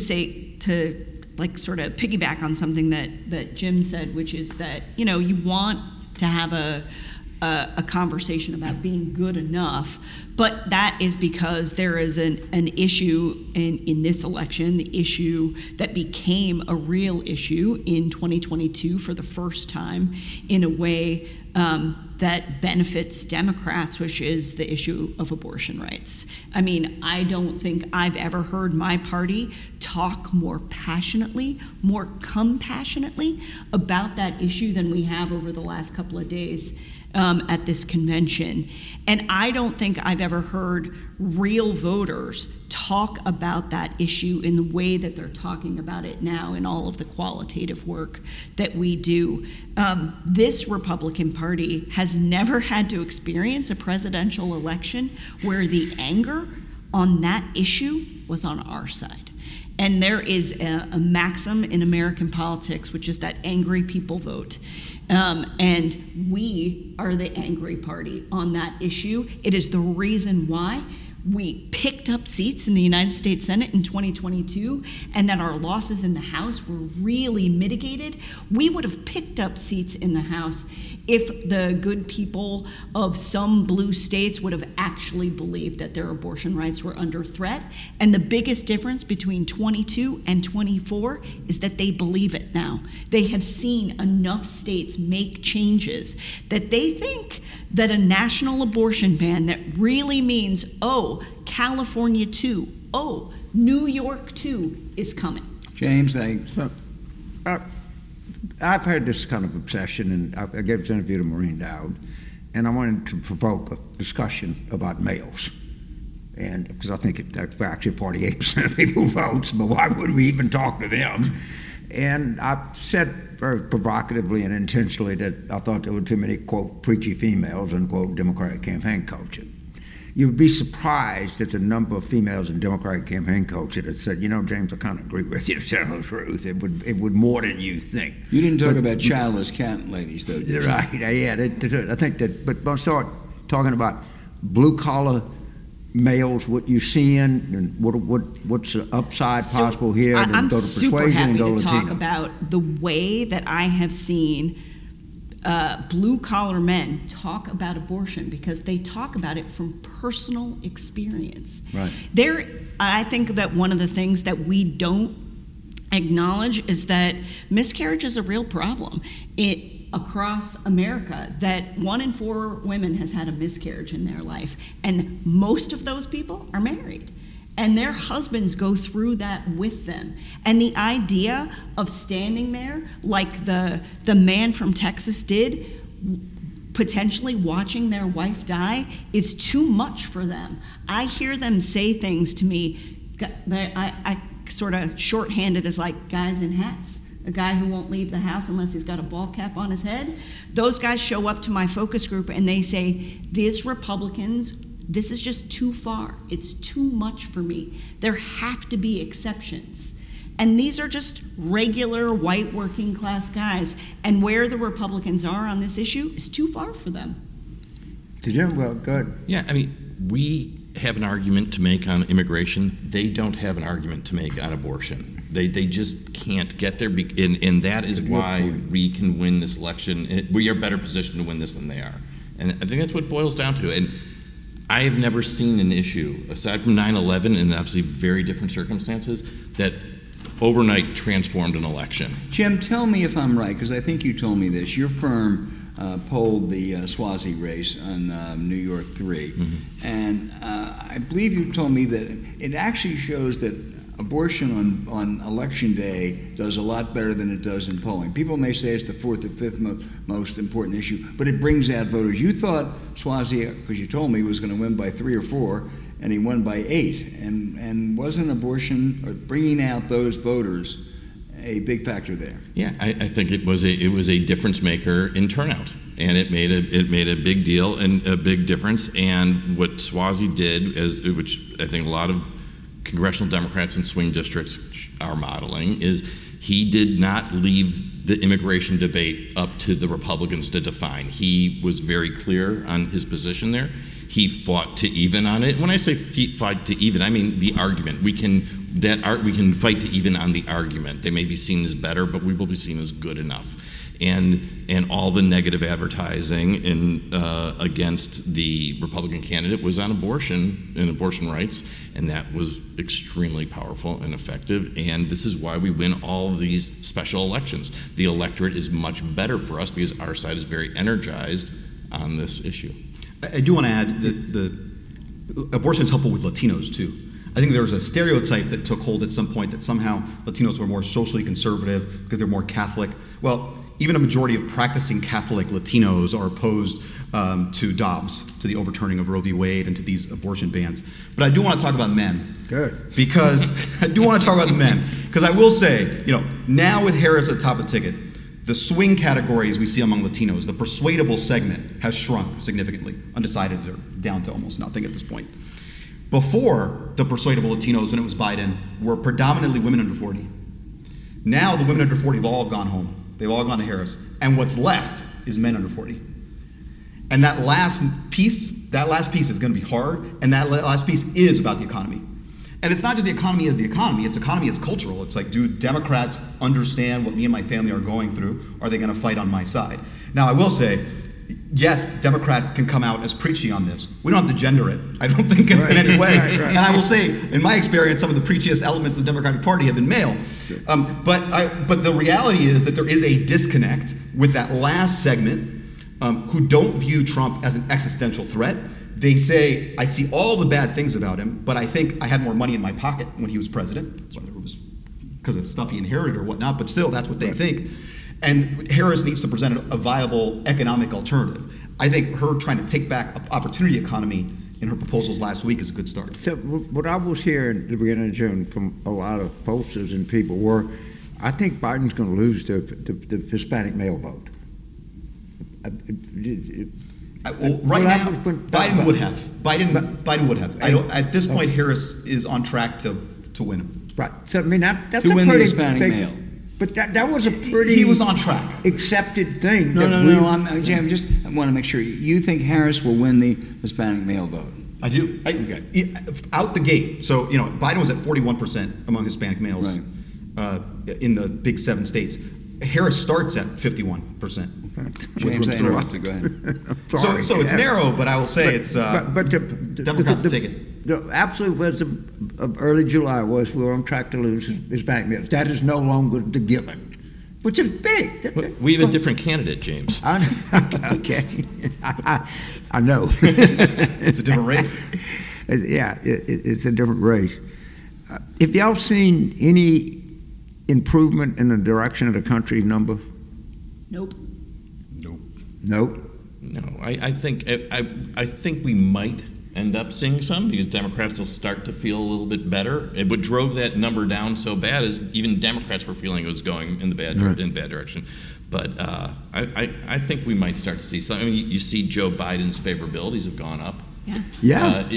sort of piggyback on something that Jim said, which is that, you want to have a conversation about being good enough, but that is because there is an issue in this election, the issue that became a real issue in 2022 for the first time in a way that benefits Democrats, which is the issue of abortion rights. I mean, I don't think I've ever heard my party talk more passionately, more compassionately about that issue than we have over the last couple of days at this convention. And I don't think I've ever heard real voters talk about that issue in the way that they're talking about it now in all of the qualitative work that we do. This Republican Party has never had to experience a presidential election where the anger on that issue was on our side. And there is a maxim in American politics, which is that angry people vote. And we are the angry party on that issue. It is the reason why we picked up seats in the United States Senate in 2022, and that our losses in the House were really mitigated. We would have picked up seats in the House if the good people of some blue states would have actually believed that their abortion rights were under threat. And the biggest difference between 22 and 24 is that they believe it now. They have seen enough states make changes that they think that a national abortion ban that really means, oh, California too, oh, New York too is coming. James, I've had this kind of obsession, and I gave this interview to Maureen Dowd, and I wanted to provoke a discussion about males. And because I think actually 48% of people votes, but why would we even talk to them? And I said very provocatively and intentionally that I thought there were too many, quote, preachy females, unquote, Democratic campaign coaches. You would be surprised at the number of females in Democratic campaign coaches that said, you know, James, I kind of agree with you, to tell the truth. It would more than you think. You didn't talk about childless cat ladies, though, did you? Right, yeah. I think that, but I'll start talking about blue-collar males, what you're seeing, and what's the upside possible here, and I'm go to super persuasion happy and go to Latino. talk about the way that I have seen blue-collar men talk about abortion, because they talk about it from personal experience. Right. I think that one of the things that we don't acknowledge is that miscarriage is a real problem across America, that 1 in 4 women has had a miscarriage in their life, and most of those people are married. And their husbands go through that with them. And the idea of standing there like the man from Texas did, potentially watching their wife die, is too much for them. I hear them say things to me, I sort of shorthanded as like guys in hats. A guy who won't leave the house unless he's got a ball cap on his head. Those guys show up to my focus group and they say, these Republicans, this is just too far. It's too much for me. There have to be exceptions. And these are just regular white working class guys. And where the Republicans are on this issue is too far for them. Well, good. Yeah, I mean, we have an argument to make on immigration. They don't have an argument to make on abortion. They just can't get there, and that is why we can win this election. We are better positioned to win this than they are. And I think that's what it boils down to. And I have never seen an issue, aside from 9/11 and obviously very different circumstances, that overnight transformed an election. Jim, tell me if I'm right, because I think you told me this. Your firm polled the Suozzi race on New York 3, and I believe you told me that it actually shows that abortion on election day does a lot better than it does in polling. People may say it's the 4th or 5th most important issue, but it brings out voters. You thought Suozzi, because you told me, was going to win by 3 or 4, and he won by 8. And wasn't abortion, or bringing out those voters, a big factor there? Yeah, I think it was a difference maker in turnout, and it made a big deal and a big difference. And what Suozzi did, which I think a lot of congressional Democrats in swing districts are modeling, is he did not leave the immigration debate up to the Republicans to define. He was very clear on his position there. He fought to even on it. When I say fight to even, I mean the argument. We can fight to even on the argument. They may be seen as better, but we will be seen as good enough. And all the negative advertising against the Republican candidate was on abortion and abortion rights, and that was extremely powerful and effective. And this is why we win all of these special elections. The electorate is much better for us because our side is very energized on this issue. I do want to add that the abortion is helpful with Latinos too. I think there was a stereotype that took hold at some point that somehow Latinos were more socially conservative because they're more Catholic. Well, even a majority of practicing Catholic Latinos are opposed to Dobbs, to the overturning of Roe v. Wade, and to these abortion bans. But I do want to talk about men. Good. Because I do want to talk about the men. Because I will say, now with Harris at the top of the ticket, the swing categories we see among Latinos, the persuadable segment has shrunk significantly. Undecideds are down to almost nothing at this point. Before, the persuadable Latinos, when it was Biden, were predominantly women under 40. Now the women under 40 have all gone home. They've all gone to Harris. And what's left is men under 40. And that last piece is going to be hard, and that last piece is about the economy. And it's not just the economy as cultural. It's like, do Democrats understand what me and my family are going through? Are they going to fight on my side? Now, I will say, yes, Democrats can come out as preachy on this. We don't have to gender it. I don't think it's in any way. Right. And I will say, in my experience, some of the preachiest elements of the Democratic Party have been male. Sure. But the reality is that there is a disconnect with that last segment who don't view Trump as an existential threat. They say, I see all the bad things about him, but I think I had more money in my pocket when he was president, whether it was because of stuff he inherited or whatnot, but still, that's what they think. And Harris needs to present a viable economic alternative. I think her trying to take back an opportunity economy in her proposals last week is a good start. So what I was hearing at the beginning of June from a lot of pollsters and people were, I think Biden's going to lose the Hispanic male vote. Right now, Biden would have. Biden would have. At this point, Harris is on track to win him. Right. So I mean, that's to a win pretty the Hispanic big, male. But that was a pretty. He was on track. Accepted thing. No. Jim, I want to make sure you think Harris will win the Hispanic male vote. I do. Okay. Out the gate. So Biden was at 41% among Hispanic males in the big 7 states. Harris starts at 51%. James, I interrupted. Go ahead. So it's narrow, but I will say but Democrats will take it. The absolute wisdom of early July was we were on track to lose Hispanic males. That is no longer the given, which is big. We have a different candidate, James. Okay. I know. It's a different race. Yeah, it's a different race. Have y'all seen any improvement in the direction of the country's number? Nope. No, I think we might end up seeing some because Democrats will start to feel a little bit better. What drove that number down so bad is even Democrats were feeling it was going in the bad direction. But I think we might start to see some. I mean, you see Joe Biden's favorabilities have gone up. Yeah.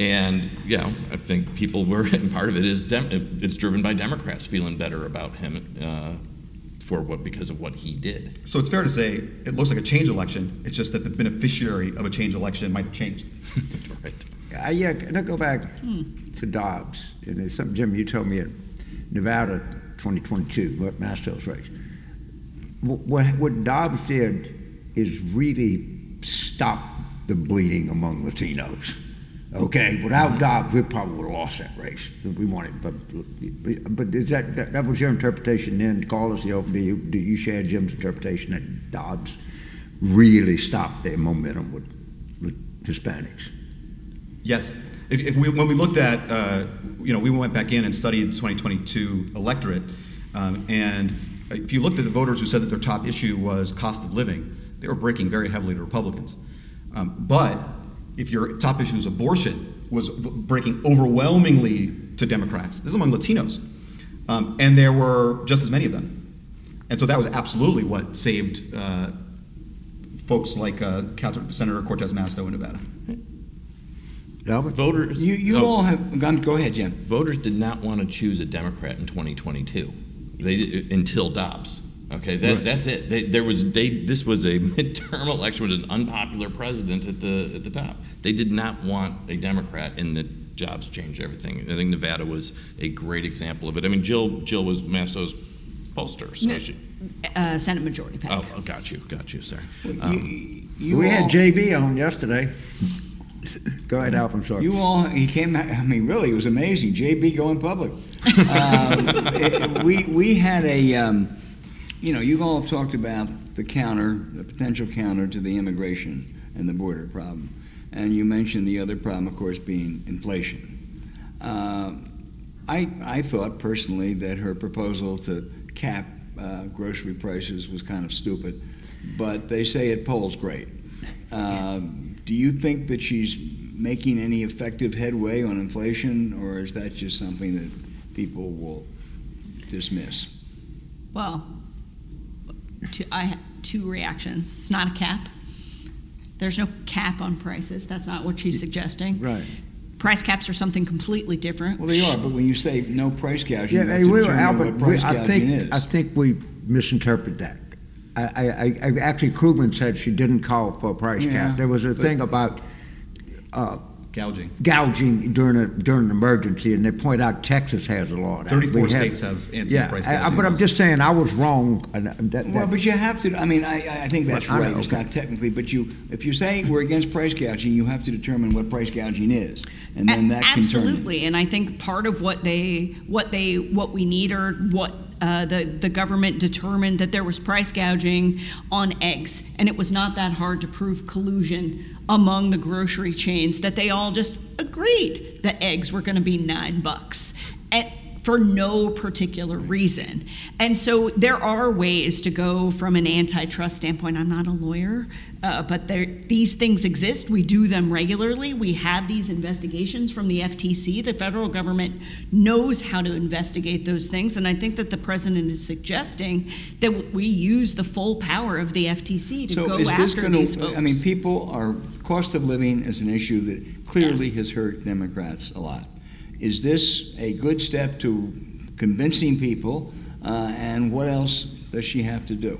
I think people were, and part of it is it's driven by Democrats feeling better about him. Because of what he did. So it's fair to say it looks like a change election. It's just that the beneficiary of a change election might have changed. Right. And I go back to Dobbs. And there's something, Jim, you told me at Nevada 2022, what Mastel's race. What Dobbs did is really stop the bleeding among Latinos. Okay, without Dobbs, we probably would have lost that race. We wanted, but is that was your interpretation then? Call us, do you share Jim's interpretation that Dobbs really stopped their momentum with Hispanics? Yes. When we looked at, we went back in and studied the 2022 electorate, and if you looked at the voters who said that their top issue was cost of living, they were breaking very heavily to Republicans. But if your top issue is abortion, was breaking overwhelmingly to Democrats. This is among Latinos. And there were just as many of them. And so that was absolutely what saved folks like Senator Cortez Masto in Nevada. Voters. You all have gone. Go ahead, Jim. Voters did not want to choose a Democrat in 2022. Until Dobbs. Okay, that's it. This was a midterm election with an unpopular president at the top. They did not want a Democrat, and the jobs changed everything. I think Nevada was a great example of it. I mean, Jill was Masto's pollster, so Senate Majority PAC. Oh, got you, sir. We had JB on yesterday. Go ahead, Alf. I'm sorry. He came. I mean, really, it was amazing. JB going public. We had a. You all have talked about the potential counter to the immigration and the border problem. And you mentioned the other problem, of course, being inflation. I thought personally that her proposal to cap grocery prices was kind of stupid, but they say it polls great. Do you think that she's making any effective headway on inflation, or is that just something that people will dismiss? Well, I have 2 reactions. It's not a cap. There's no cap on prices. That's not what she's suggesting. Right. Price caps are something completely different. Well, they are, but when you say no price gouging, Yeah, you have to determine Albert, what price gouging is. I think we misinterpret that. I actually, Krugman said she didn't call for a price cap. There was a thing about gouging during an emergency, and they point out Texas has a law. 34 states have anti-price gouging. But I'm just saying I was wrong. But you have to. I mean, I think that's right. It's not technically, but if you're saying we're against price gouging, you have to determine what price gouging is, and then that can turn absolutely. And I think part of what we need, or what the government determined, that there was price gouging on eggs, and it was not that hard to prove collusion among the grocery chains, that they all just agreed that eggs were going to be $9 for no particular reason. And so there are ways to go from an antitrust standpoint. I'm not a lawyer, but these things exist. We do them regularly. We have these investigations from the FTC. The federal government knows how to investigate those things, and I think that the president is suggesting that we use the full power of the FTC to go after these folks. I mean, cost of living is an issue that clearly has hurt Democrats a lot. Is this a good step to convincing people, and what else does she have to do?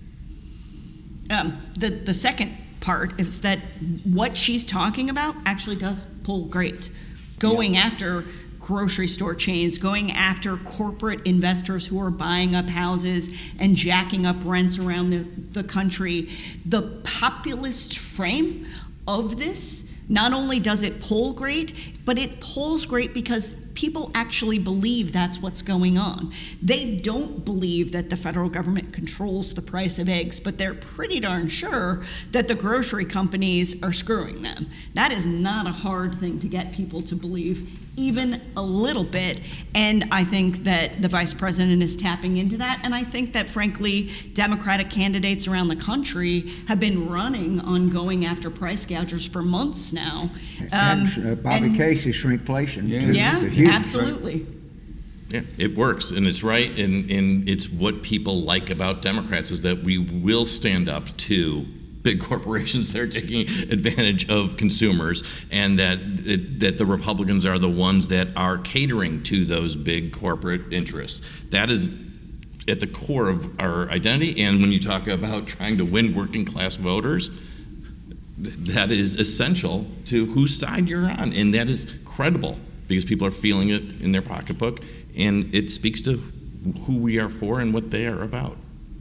The second part is that what she's talking about actually does pull great. Going after grocery store chains, going after corporate investors who are buying up houses and jacking up rents around the country. The populist frame of this, not only does it poll great, but it polls great because people actually believe that's what's going on. They don't believe that the federal government controls the price of eggs, but they're pretty darn sure that the grocery companies are screwing them. That is not a hard thing to get people to believe, even a little bit. And I think that the vice president is tapping into that. And I think that, frankly, Democratic candidates around the country have been running on going after price gougers for months now. Bobby Casey, shrinkflation. Yeah, absolutely. Yeah, it works, and it's right, and it's what people like about Democrats is that we will stand up to big corporations that are taking advantage of consumers, and that the Republicans are the ones that are catering to those big corporate interests. That is at the core of our identity, and when you talk about trying to win working class voters, that is essential to whose side you're on, and that is credible because people are feeling it in their pocketbook, and it speaks to who we are for and what they are about.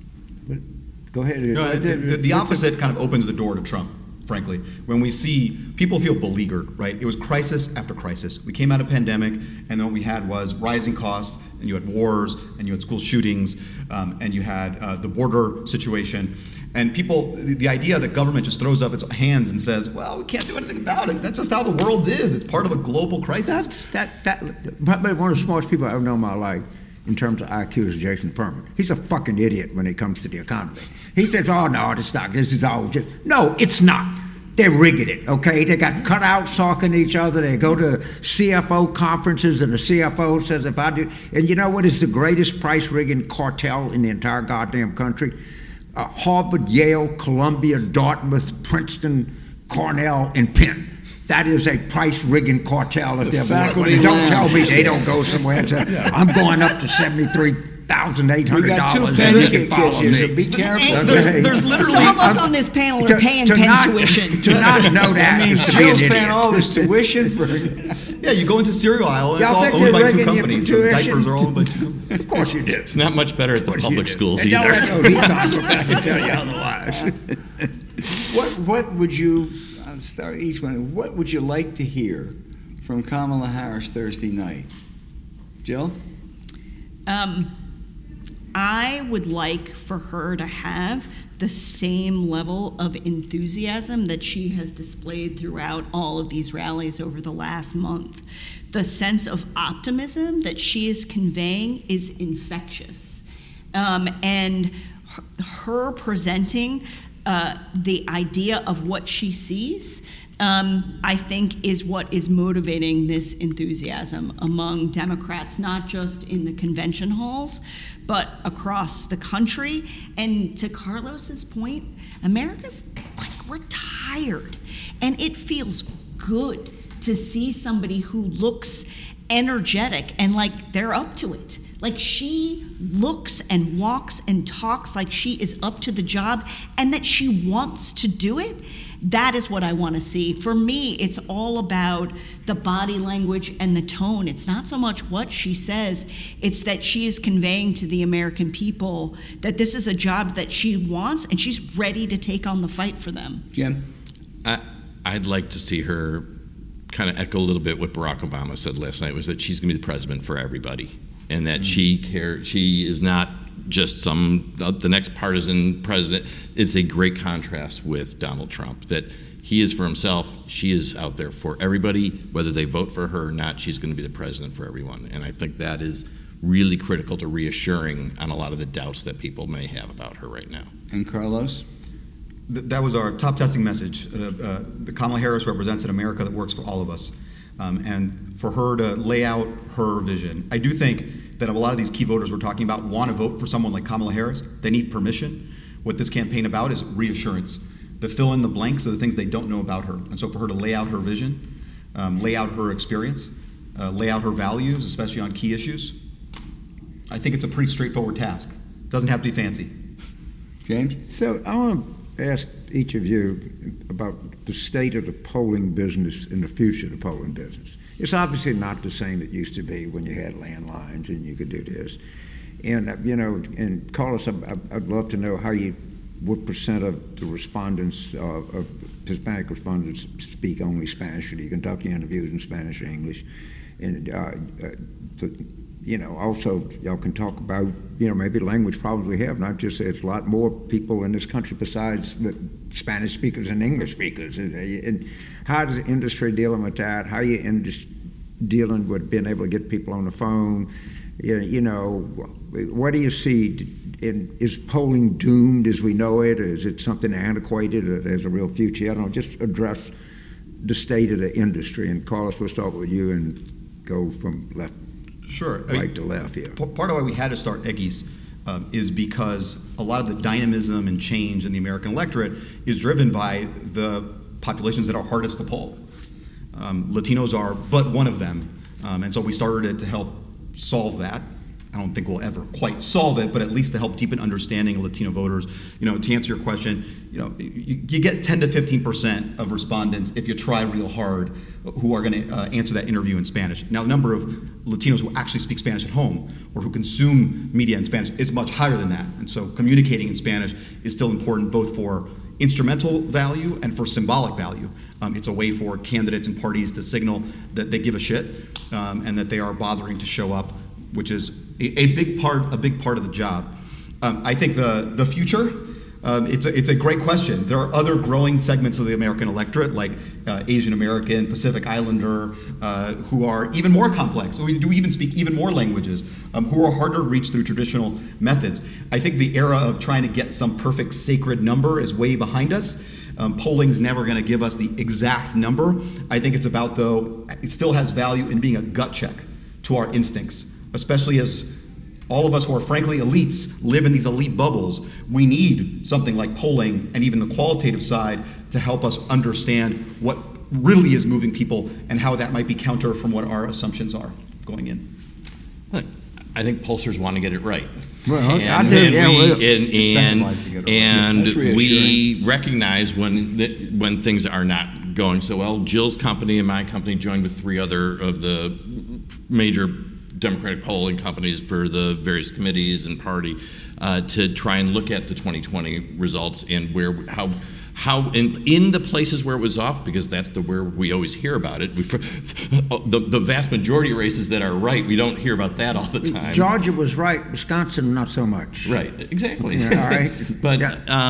Go ahead. No, the opposite kind of opens the door to Trump, frankly. When we see people feel beleaguered, right? It was crisis after crisis. We came out of pandemic, and then what we had was rising costs, and you had wars, and you had school shootings, and you had the border situation. And people, the idea that government just throws up its hands and says, well, we can't do anything about it. That's just how the world is. It's part of a global crisis. But one of the smartest people I've ever known in my life in terms of IQ is Jason Furman. He's a fucking idiot when it comes to the economy. He says, oh, no, this is all just... No, it's not. They're rigging it, okay? They got cutouts talking to each other. They go to CFO conferences, and the CFO says, if I do... And you know what is the greatest price rigging cartel in the entire goddamn country? Harvard, Yale, Columbia, Dartmouth, Princeton, Cornell, and Penn. That is a price rigging cartel. If don't tell me they don't go somewhere and say, I'm going up to $73,800. We got two Penn kids here, so be careful. There's literally some of us on this panel are paying Penn tuition. To not know that means is to be an idiot. paying all this tuition for. Yeah, you go into cereal aisle and it's all owned by two companies. So diapers are all owned by two companies. Of course you do. It's not much better at the public schools either. either. He's not supposed to tell you otherwise. What would you? I'll start each one. What would you like to hear from Kamala Harris Thursday night, Jill? I would like for her to have the same level of enthusiasm that she has displayed throughout all of these rallies over the last month. The sense of optimism that she is conveying is infectious. And her presenting the idea of what she sees, I think, is what is motivating this enthusiasm among Democrats, not just in the convention halls, but across the country. And to Carlos's point, America's like, we're tired, and it feels good to see somebody who looks energetic and like they're up to it. Like she looks and walks and talks like she is up to the job and that she wants to do it. That is what I want to see. For me, it's all about the body language and the tone. It's not so much what she says, it's that she is conveying to the American people that this is a job that she wants and she's ready to take on the fight for them. Jim? I'd like to see her kind of echo a little bit what Barack Obama said last night, was that she's going to be the president for everybody, and that she is not just the next partisan president. It's a great contrast with Donald Trump, that he is for himself, she is out there for everybody. Whether they vote for her or not, she's going to be the president for everyone. And I think that is really critical to reassuring on a lot of the doubts that people may have about her right now. And Carlos? That was our top testing message. The Kamala Harris represents an America that works for all of us. And for her to lay out her vision, I do think that a lot of these key voters we're talking about want to vote for someone like Kamala Harris. They need permission. What this campaign about is reassurance. The fill in the blanks of the things they don't know about her. And so for her to lay out her vision, lay out her experience, lay out her values, especially on key issues, I think it's a pretty straightforward task. It doesn't have to be fancy. James? So I want to ask each of you about the state of the polling business and the future of the polling business. It's obviously not the same it used to be when you had landlines and you could do this. And, and Carlos, I'd love to know what percent of the respondents, of Hispanic respondents, speak only Spanish, or do you conduct your interviews in Spanish or English? And, also y'all can talk about, maybe language problems we have, not just it's a lot more people in this country besides the Spanish speakers and English speakers. And how is the industry dealing with that? How are you dealing with being able to get people on the phone? What do you see? Is polling doomed as we know it? Or is it something antiquated or there's a real future? I don't know, just address the state of the industry. And Carlos, we'll start with you and go from left. Sure. Right to left here. Part of why we had to start EGGIS is because a lot of the dynamism and change in the American electorate is driven by the populations that are hardest to poll. Latinos are but one of them. And so we started it to help solve that. I don't think we'll ever quite solve it, but at least to help deepen understanding of Latino voters. To answer your question, you get 10 to 15% of respondents if you try real hard who are going to answer that interview in Spanish. Now, the number of Latinos who actually speak Spanish at home or who consume media in Spanish is much higher than that. And so communicating in Spanish is still important both for instrumental value and for symbolic value. It's a way for candidates and parties to signal that they give a shit and that they are bothering to show up, which is a big part of the job. I think the future, it's a great question. There are other growing segments of the American electorate, like Asian American, Pacific Islander, who are even more complex. We do even speak even more languages, who are harder to reach through traditional methods. I think the era of trying to get some perfect sacred number is way behind us. Polling is never going to give us the exact number. I think it's about, though, it still has value in being a gut check to our instincts, especially as all of us who are frankly elites live in these elite bubbles. We need something like polling and even the qualitative side to help us understand what really is moving people and how that might be counter from what our assumptions are going in. Look, I think pollsters want to get it right. Well, I do. And we recognize when things are not going so well. Jill's company and my company joined with 3 other of the major Democratic polling companies for the various committees and party to try and look at the 2020 results and how in the places where it was off, because that's where we always hear about it. The vast majority of races that are right, we don't hear about that all the time. Georgia was right, Wisconsin not so much. Right, exactly. Yeah, all right. But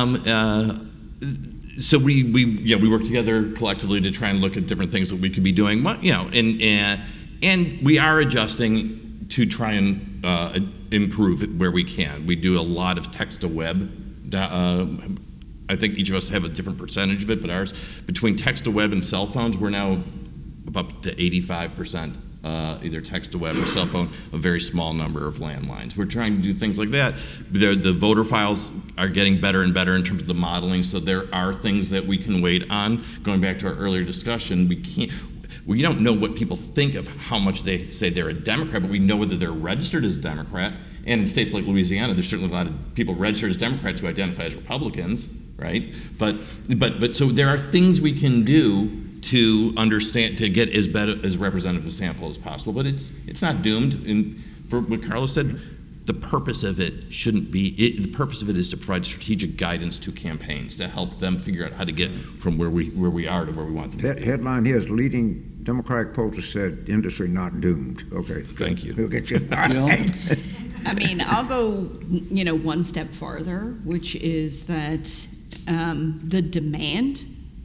so we work together collectively to try and look at different things that we could be doing. And we are adjusting to try and improve it where we can. We do a lot of text to web. I think each of us have a different percentage of it, but ours, between text to web and cell phones, we're now up to 85% either text to web or cell phone, a very small number of landlines. We're trying to do things like that. The voter files are getting better and better in terms of the modeling, so there are things that we can wait on. Going back to our earlier discussion, we can't. we don't know what people think of how much they say they're a Democrat, but we know whether they're registered as a Democrat. And in states like Louisiana, there's certainly a lot of people registered as Democrats who identify as Republicans, right? But so there are things we can do to understand, to get as representative a sample as possible, but it's not doomed. And for what Carlos said, the purpose of it shouldn't be. The purpose of it is to provide strategic guidance to campaigns to help them figure out how to get from where we are to where we want them to be. Headline here is leading Democratic pollster said industry not doomed. Okay, thank you. We'll get you. I mean, I'll go, one step farther, which is that the demand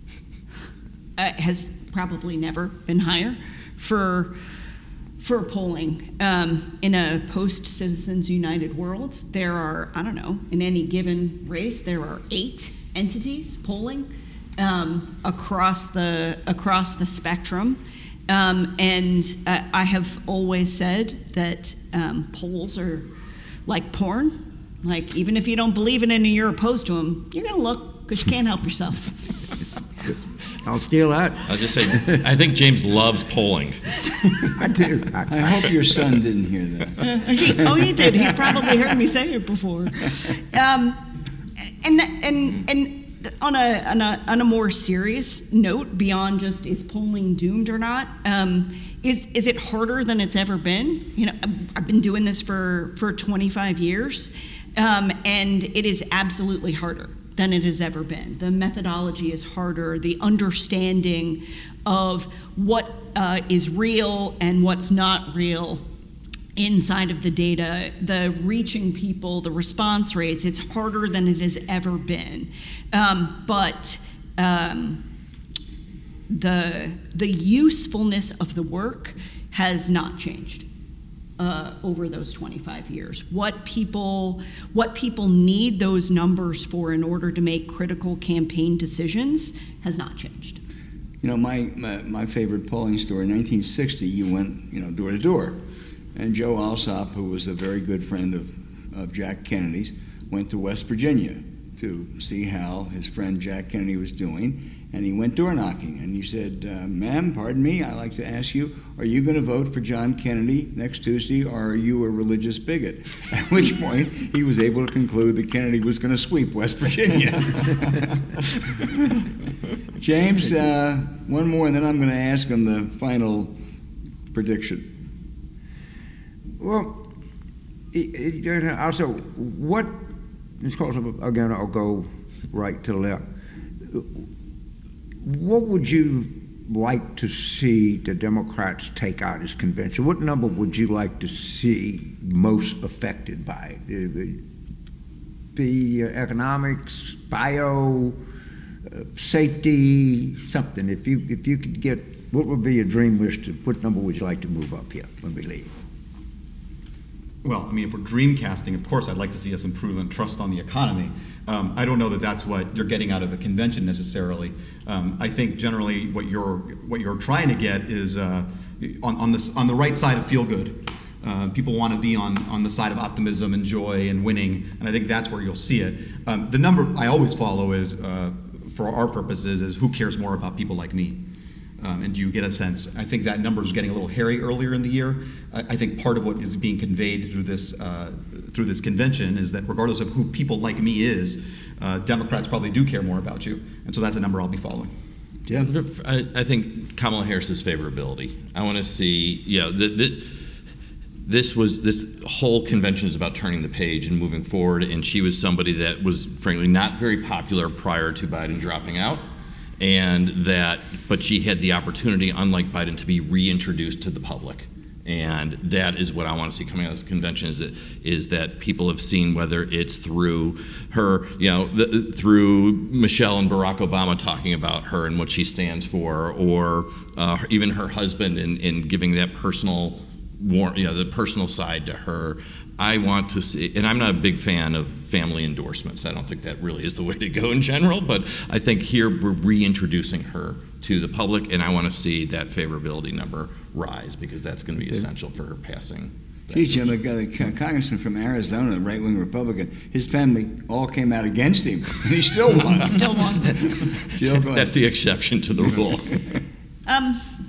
has probably never been higher for polling. In a post-Citizens United world, there are, I don't know, in any given race, there are 8 entities polling across the spectrum. And I have always said that polls are like porn. Like, even if you don't believe in it and you're opposed to them, you're going to look because you can't help yourself. I'll steal that. I'll just say, I think James loves polling. I do. I hope your son didn't hear that. He did. He's probably heard me say it before. And on a more serious note, beyond just is polling doomed or not, is it harder than it's ever been? I've been doing this for 25 years, and it is absolutely harder than it has ever been. The methodology is harder. The understanding of what is real and what's not real inside of the data, the reaching people, the response rates, it's harder than it has ever been. But the usefulness of the work has not changed over those 25 years. What people need those numbers for in order to make critical campaign decisions has not changed. My favorite polling story, in 1960, you went, door to door. And Joe Alsop, who was a very good friend of Jack Kennedy's, went to West Virginia to see how his friend Jack Kennedy was doing. And he went door knocking. And he said, ma'am, pardon me, I'd like to ask you, are you going to vote for John Kennedy next Tuesday, or are you a religious bigot? At which point, he was able to conclude that Kennedy was going to sweep West Virginia. James, one more, and then I'm going to ask him the final prediction. Well, also, what, again, I'll go right to left. What would you like to see the Democrats take out as convention? What number would you like to see most affected by it? The economics, bio, safety, something. If you could get, what would be your dream wish? What number would you like to move up here when we leave? Well, if we're dream casting, of course, I'd like to see us improve on trust on the economy. I don't know that that's what you're getting out of a convention necessarily. I think generally what you're trying to get is on the right side of feel good. People want to be on the side of optimism and joy and winning, and I think that's where you'll see it. The number I always follow is, for our purposes, is who cares more about people like me. And do you get a sense? I think that number was getting a little hairy earlier in the year. I think part of what is being conveyed through this convention is that regardless of who people like me is, Democrats probably do care more about you. And so that's a number I'll be following. Yeah, I think Kamala Harris's favorability. I want to see, this whole convention is about turning the page and moving forward, and she was somebody that was frankly not very popular prior to Biden dropping out. But she had the opportunity, unlike Biden, to be reintroduced to the public. And that is what I want to see coming out of this convention, is that people have seen, whether it's through her, through Michelle and Barack Obama talking about her and what she stands for, or even her husband in giving that personal, the personal side to her. I want to see, and I'm not a big fan of family endorsements. I don't think that really is the way to go in general, but I think here we're reintroducing her to the public, and I want to see that favorability number rise, because that's going to be essential for her passing. Gee, Jim, a congressman from Arizona, a right-wing Republican, his family all came out against him, and he still won. Still won. That's the exception to the rule.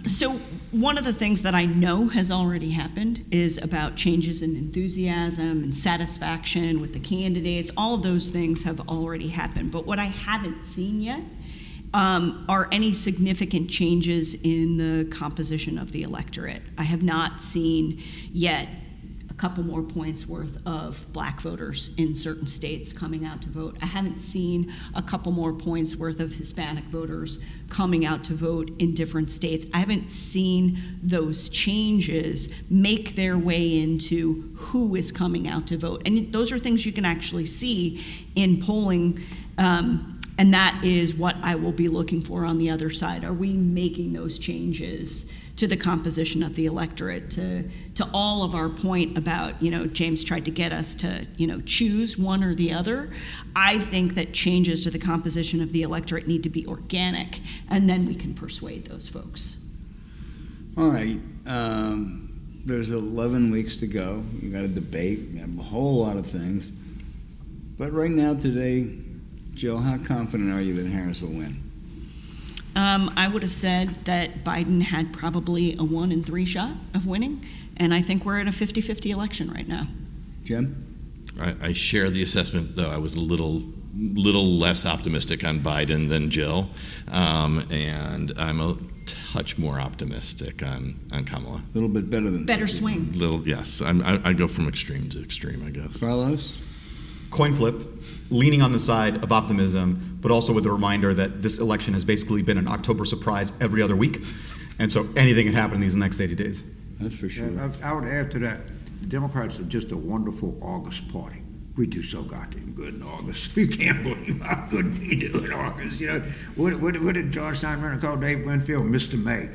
So one of the things that I know has already happened is about changes in enthusiasm and satisfaction with the candidates. All of those things have already happened. But what I haven't seen yet are any significant changes in the composition of the electorate. I have not seen yet a couple more points worth of black voters in certain states coming out to vote. I haven't seen a couple more points worth of Hispanic voters coming out to vote in different states. I haven't seen those changes make their way into who is coming out to vote. And those are things you can actually see in polling. And that is what I will be looking for on the other side. Are we making those changes to the composition of the electorate, to all of our point about, James tried to get us to, choose one or the other? I think that changes to the composition of the electorate need to be organic, and then we can persuade those folks. All right. There's 11 weeks to go. You got a debate. You have a whole lot of things. But right now, today, Jill, how confident are you that Harris will win? I would have said that Biden had probably a 1 in 3 shot of winning, and I think we're at a 50-50 election right now. Jim? I share the assessment, though I was a little less optimistic on Biden than Jill, and I'm a touch more optimistic on Kamala. A little bit better than better swing. Yes. I go from extreme to extreme, I guess. Carlos? Coin flip, leaning on the side of optimism, but also with a reminder that this election has basically been an October surprise every other week. And so anything can happen in these next 80 days. That's for sure. Yeah, I would add to that, the Democrats are just a wonderful August party. We do so goddamn good in August. You can't believe how good we do in August. What did George Steinbrenner call Dave Winfield? Mr. May.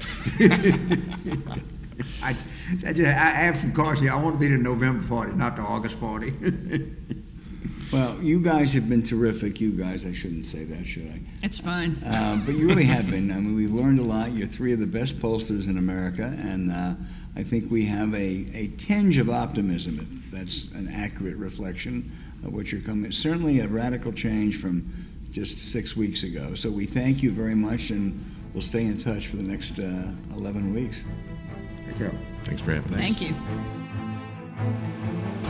I have some caution. I want to be the November party, not the August party. Well, you guys have been terrific. You guys, I shouldn't say that, should I? It's fine. But you really have been. I mean, we've learned a lot. You're 3 of the best pollsters in America, and I think we have a tinge of optimism, if that's an accurate reflection of what you're coming. It's certainly a radical change from just 6 weeks ago. So we thank you very much, and we'll stay in touch for the next 11 weeks. Thank you. Thanks for having us. Thank you.